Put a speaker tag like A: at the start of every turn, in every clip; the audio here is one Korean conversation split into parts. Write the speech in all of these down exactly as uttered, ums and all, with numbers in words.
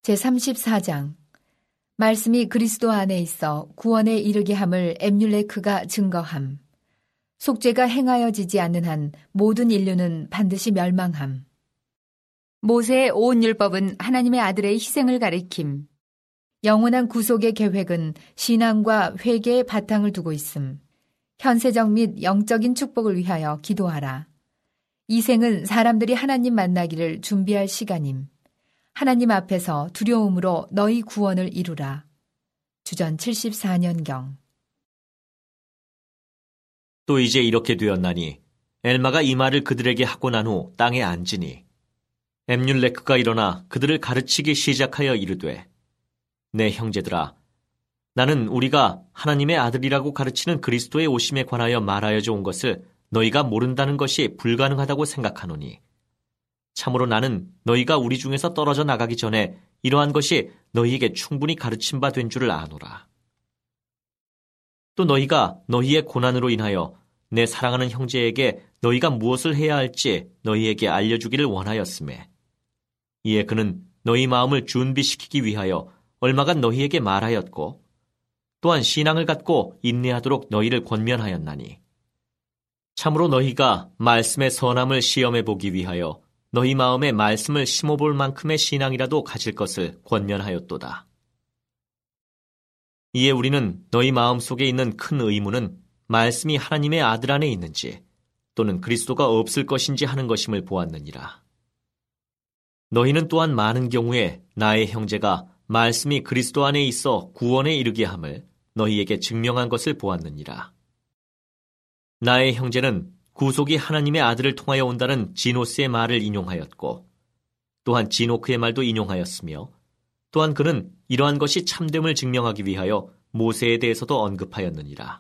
A: 제삼십사 장. 말씀이 그리스도 안에 있어 구원에 이르게 함을 엠률레크가 증거함. 속죄가 행하여지지 않는 한 모든 인류는 반드시 멸망함. 모세의 온 율법은 하나님의 아들의 희생을 가리킴. 영원한 구속의 계획은 신앙과 회개의 바탕을 두고 있음. 현세적 및 영적인 축복을 위하여 기도하라. 이 생은 사람들이 하나님 만나기를 준비할 시간임. 하나님 앞에서 두려움으로 너희 구원을 이루라. 주전 칠십사 년경.
B: 또 이제 이렇게 되었나니 엘마가 이 말을 그들에게 하고 난 후 땅에 앉으니 엠률레크가 일어나 그들을 가르치기 시작하여 이르되, 내 형제들아, 나는 우리가 하나님의 아들이라고 가르치는 그리스도의 오심에 관하여 말하여져 온 것을 너희가 모른다는 것이 불가능하다고 생각하노니, 참으로 나는 너희가 우리 중에서 떨어져 나가기 전에 이러한 것이 너희에게 충분히 가르침 바 된 줄을 아노라. 또 너희가 너희의 고난으로 인하여 내 사랑하는 형제에게 너희가 무엇을 해야 할지 너희에게 알려주기를 원하였으매, 이에 그는 너희 마음을 준비시키기 위하여 얼마간 너희에게 말하였고, 또한 신앙을 갖고 인내하도록 너희를 권면하였나니, 참으로 너희가 말씀의 선함을 시험해 보기 위하여 너희 마음에 말씀을 심어볼 만큼의 신앙이라도 가질 것을 권면하였도다. 이에 우리는 너희 마음 속에 있는 큰 의문은 말씀이 하나님의 아들 안에 있는지 또는 그리스도가 없을 것인지 하는 것임을 보았느니라. 너희는 또한 많은 경우에 나의 형제가 말씀이 그리스도 안에 있어 구원에 이르게 함을 너희에게 증명한 것을 보았느니라. 나의 형제는 구속이 하나님의 아들을 통하여 온다는 지노스의 말을 인용하였고, 또한 지노크의 말도 인용하였으며, 또한 그는 이러한 것이 참됨을 증명하기 위하여 모세에 대해서도 언급하였느니라.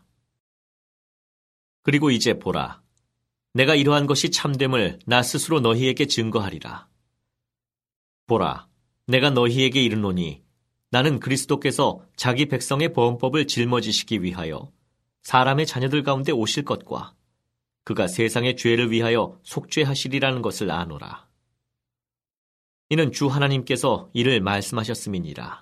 B: 그리고 이제 보라, 내가 이러한 것이 참됨을 나 스스로 너희에게 증거하리라. 보라, 내가 너희에게 이르노니 나는 그리스도께서 자기 백성의 범법을 짊어지시기 위하여 사람의 자녀들 가운데 오실 것과 그가 세상의 죄를 위하여 속죄하시리라는 것을 아노라. 이는 주 하나님께서 이를 말씀하셨음이니라.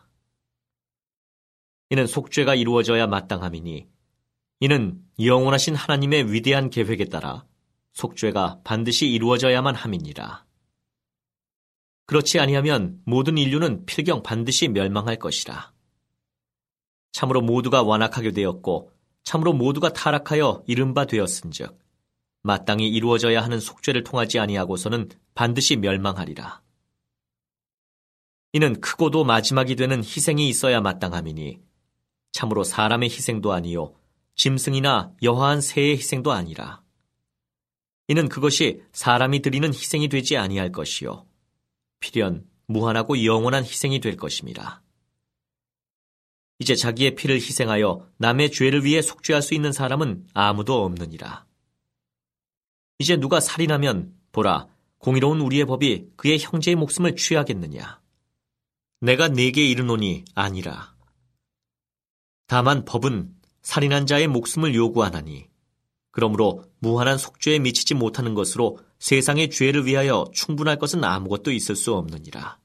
B: 이는 속죄가 이루어져야 마땅함이니, 이는 영원하신 하나님의 위대한 계획에 따라 속죄가 반드시 이루어져야만 함이니라. 그렇지 아니하면 모든 인류는 필경 반드시 멸망할 것이라. 참으로 모두가 완악하게 되었고 참으로 모두가 타락하여 이른바 되었은즉 마땅히 이루어져야 하는 속죄를 통하지 아니하고서는 반드시 멸망하리라. 이는 크고도 마지막이 되는 희생이 있어야 마땅함이니, 참으로 사람의 희생도 아니요 짐승이나 여화한 새의 희생도 아니라. 이는 그것이 사람이 드리는 희생이 되지 아니할 것이요 필연 무한하고 영원한 희생이 될 것임이라. 이제 자기의 피를 희생하여 남의 죄를 위해 속죄할 수 있는 사람은 아무도 없느니라. 이제 누가 살인하면 보라, 공의로운 우리의 법이 그의 형제의 목숨을 취하겠느냐. 내가 네게 이르노니 아니라. 다만 법은 살인한 자의 목숨을 요구하나니, 그러므로 무한한 속죄에 미치지 못하는 것으로 세상의 죄를 위하여 충분할 것은 아무것도 있을 수 없느니라.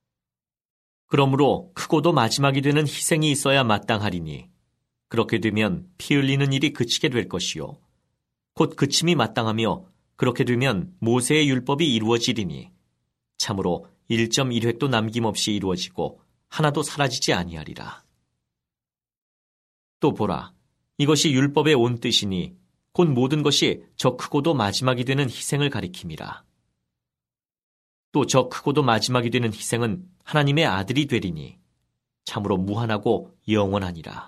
B: 그러므로 크고도 마지막이 되는 희생이 있어야 마땅하리니, 그렇게 되면 피 흘리는 일이 그치게 될 것이요 곧 그침이 마땅하며, 그렇게 되면 모세의 율법이 이루어지리니 참으로 일 점 일 획도 남김없이 이루어지고 하나도 사라지지 아니하리라. 또 보라, 이것이 율법의 온 뜻이니 곧 모든 것이 저 크고도 마지막이 되는 희생을 가리킴이라. 또 저 크고도 마지막이 되는 희생은 하나님의 아들이 되리니 참으로 무한하고 영원하니라.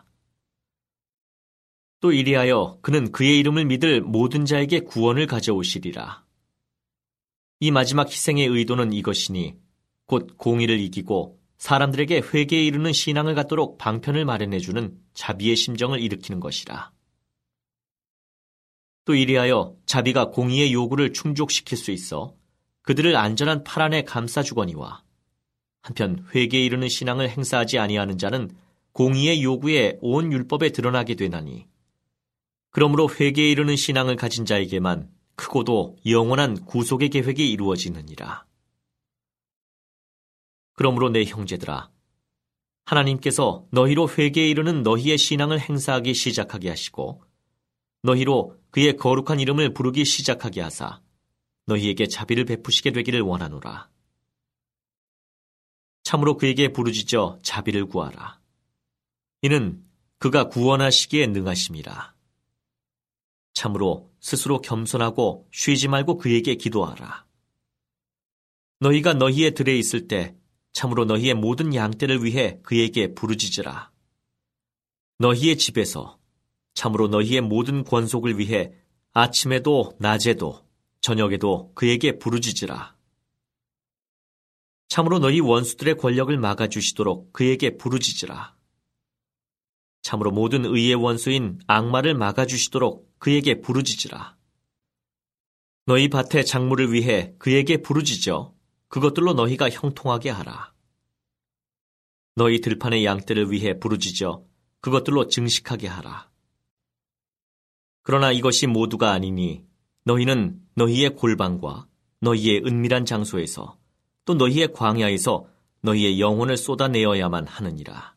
B: 또 이리하여 그는 그의 이름을 믿을 모든 자에게 구원을 가져오시리라. 이 마지막 희생의 의도는 이것이니 곧 공의를 이기고 사람들에게 회개에 이르는 신앙을 갖도록 방편을 마련해주는 자비의 심정을 일으키는 것이라. 또 이리하여 자비가 공의의 요구를 충족시킬 수 있어 그들을 안전한 팔 안에 감싸주거니와, 한편 회개에 이르는 신앙을 행사하지 아니하는 자는 공의의 요구에 온 율법에 드러나게 되나니, 그러므로 회개에 이르는 신앙을 가진 자에게만 크고도 영원한 구속의 계획이 이루어지느니라. 그러므로 내 형제들아, 하나님께서 너희로 회개에 이르는 너희의 신앙을 행사하기 시작하게 하시고 너희로 그의 거룩한 이름을 부르기 시작하게 하사 너희에게 자비를 베푸시게 되기를 원하노라. 참으로 그에게 부르짖어 자비를 구하라. 이는 그가 구원하시기에 능하심이라. 참으로 스스로 겸손하고 쉬지 말고 그에게 기도하라. 너희가 너희의 들에 있을 때 참으로 너희의 모든 양떼를 위해 그에게 부르짖으라. 너희의 집에서 참으로 너희의 모든 권속을 위해 아침에도 낮에도 저녁에도 그에게 부르짖으라. 참으로 너희 원수들의 권력을 막아주시도록 그에게 부르짖으라. 참으로 모든 의의 원수인 악마를 막아주시도록 그에게 부르짖으라. 너희 밭의 작물을 위해 그에게 부르짖어 그것들로 너희가 형통하게 하라. 너희 들판의 양떼를 위해 부르짖어 그것들로 증식하게 하라. 그러나 이것이 모두가 아니니 너희는 너희의 골방과 너희의 은밀한 장소에서 또 너희의 광야에서 너희의 영혼을 쏟아내어야만 하느니라.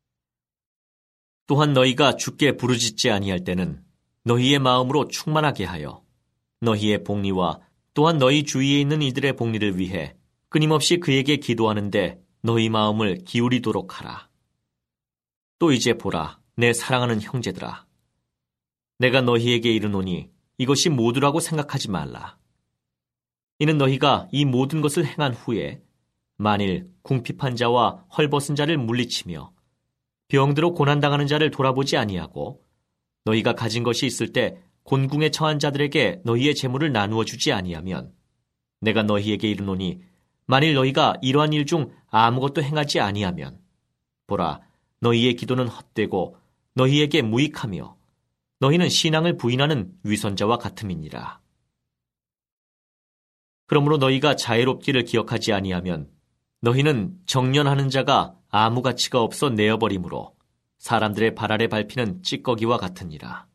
B: 또한 너희가 주께 부르짖지 아니할 때는 너희의 마음으로 충만하게 하여 너희의 복리와 또한 너희 주위에 있는 이들의 복리를 위해 끊임없이 그에게 기도하는데 너희 마음을 기울이도록 하라. 또 이제 보라, 내 사랑하는 형제들아. 내가 너희에게 이르노니 이것이 모두라고 생각하지 말라. 이는 너희가 이 모든 것을 행한 후에 만일 궁핍한 자와 헐벗은 자를 물리치며 병들어 고난당하는 자를 돌아보지 아니하고 너희가 가진 것이 있을 때 곤궁에 처한 자들에게 너희의 재물을 나누어 주지 아니하면 내가 너희에게 이르노니 만일 너희가 이러한 일 중 아무것도 행하지 아니하면 보라, 너희의 기도는 헛되고 너희에게 무익하며 너희는 신앙을 부인하는 위선자와 같음이니라. 그러므로 너희가 자애롭기를 기억하지 아니하면 너희는 정년하는 자가 아무 가치가 없어 내어버림으로 사람들의 발 아래 밟히는 찌꺼기와 같으니라.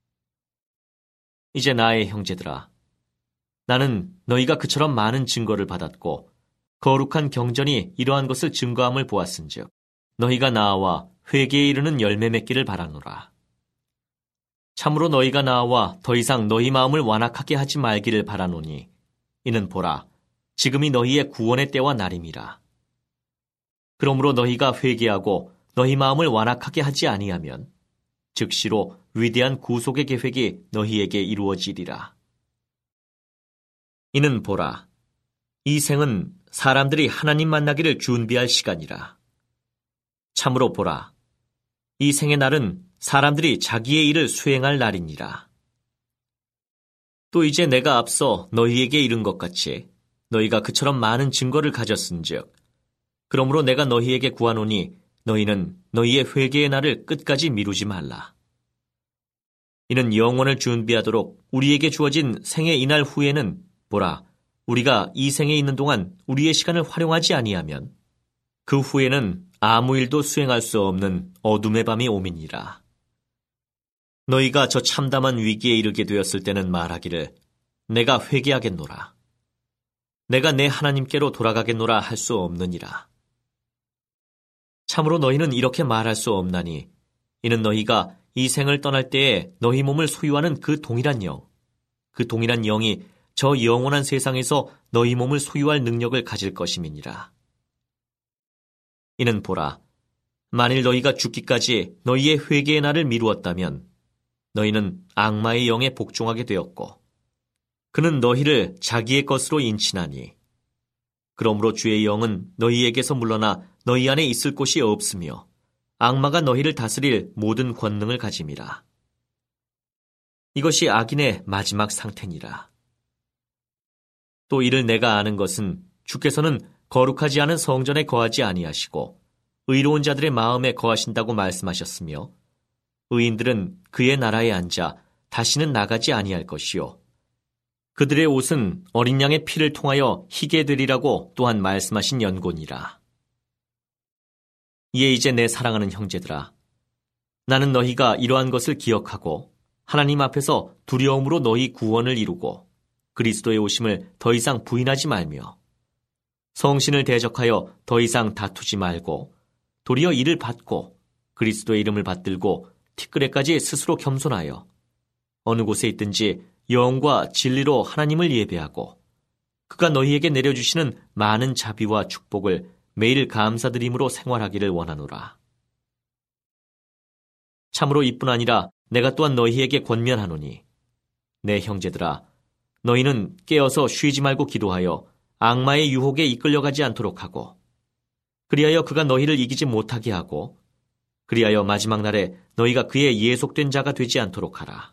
B: 이제 나의 형제들아, 나는 너희가 그처럼 많은 증거를 받았고 거룩한 경전이 이러한 것을 증거함을 보았은즉 너희가 나와 회개에 이르는 열매 맺기를 바라노라. 참으로 너희가 나와 더 이상 너희 마음을 완악하게 하지 말기를 바라노니 이는 보라, 지금이 너희의 구원의 때와 날임이라. 그러므로 너희가 회개하고 너희 마음을 완악하게 하지 아니하면 즉시로 위대한 구속의 계획이 너희에게 이루어지리라. 이는 보라, 이 생은 사람들이 하나님 만나기를 준비할 시간이라. 참으로 보라, 이 생의 날은 사람들이 자기의 일을 수행할 날이니라. 또 이제 내가 앞서 너희에게 이른 것 같이 너희가 그처럼 많은 증거를 가졌은즉 그러므로 내가 너희에게 구하노니 너희는 너희의 회개의 날을 끝까지 미루지 말라. 이는 영원을 준비하도록 우리에게 주어진 생의 이날 후에는 보라, 우리가 이 생에 있는 동안 우리의 시간을 활용하지 아니하면 그 후에는 아무 일도 수행할 수 없는 어둠의 밤이 오미니라. 너희가 저 참담한 위기에 이르게 되었을 때는 말하기를 내가 회개하겠노라. 내가 내 하나님께로 돌아가겠노라 할 수 없느니라. 참으로 너희는 이렇게 말할 수 없나니 이는 너희가 이 생을 떠날 때에 너희 몸을 소유하는 그 동일한 영, 그 동일한 영이 저 영원한 세상에서 너희 몸을 소유할 능력을 가질 것임이니라. 이는 보라, 만일 너희가 죽기까지 너희의 회개의 날을 미루었다면 너희는 악마의 영에 복종하게 되었고 그는 너희를 자기의 것으로 인친하니 그러므로 주의 영은 너희에게서 물러나 너희 안에 있을 곳이 없으며 악마가 너희를 다스릴 모든 권능을 가짐이라. 이것이 악인의 마지막 상태니라. 또 이를 내가 아는 것은 주께서는 거룩하지 않은 성전에 거하지 아니하시고 의로운 자들의 마음에 거하신다고 말씀하셨으며 의인들은 그의 나라에 앉아 다시는 나가지 아니할 것이요 그들의 옷은 어린 양의 피를 통하여 희게 되리라고 또한 말씀하신 연고니라. 이에 이제 내 사랑하는 형제들아, 나는 너희가 이러한 것을 기억하고 하나님 앞에서 두려움으로 너희 구원을 이루고 그리스도의 오심을 더 이상 부인하지 말며 성신을 대적하여 더 이상 다투지 말고 도리어 이를 받고 그리스도의 이름을 받들고 티끌에까지 스스로 겸손하여 어느 곳에 있든지 영과 진리로 하나님을 예배하고 그가 너희에게 내려주시는 많은 자비와 축복을 매일 감사드림으로 생활하기를 원하노라. 참으로 이뿐 아니라 내가 또한 너희에게 권면하노니 내 형제들아 너희는 깨어서 쉬지 말고 기도하여 악마의 유혹에 이끌려가지 않도록 하고 그리하여 그가 너희를 이기지 못하게 하고 그리하여 마지막 날에 너희가 그의 예속된 자가 되지 않도록 하라.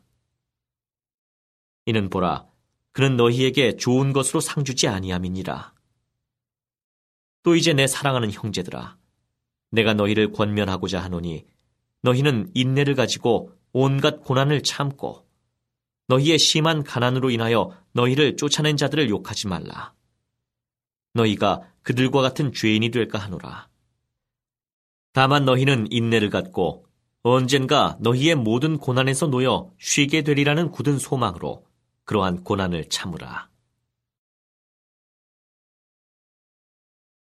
B: 이는 보라 그는 너희에게 좋은 것으로 상주지 아니함이니라. 또 이제 내 사랑하는 형제들아 내가 너희를 권면하고자 하노니 너희는 인내를 가지고 온갖 고난을 참고 너희의 심한 가난으로 인하여 너희를 쫓아낸 자들을 욕하지 말라. 너희가 그들과 같은 죄인이 될까 하노라. 다만 너희는 인내를 갖고 언젠가 너희의 모든 고난에서 놓여 쉬게 되리라는 굳은 소망으로 그러한 고난을 참으라.